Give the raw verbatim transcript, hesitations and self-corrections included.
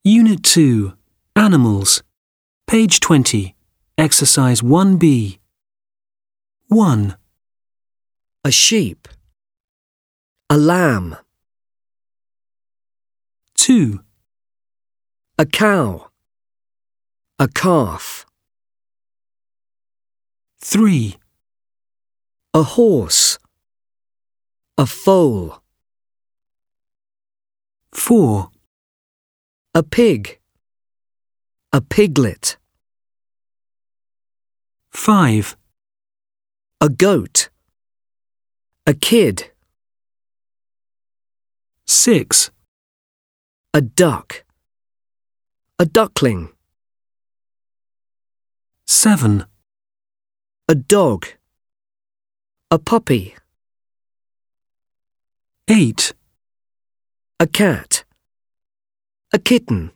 Unit two. Animals. Page twenty. Exercise one B. one. A sheep. A lamb. two. A cow. A calf. three. A horse. A foal. four. A pig. A piglet. five. A goat. A kid. six. A duck. A duckling. seven. A dog. A puppy. eight. A cat. A kitten.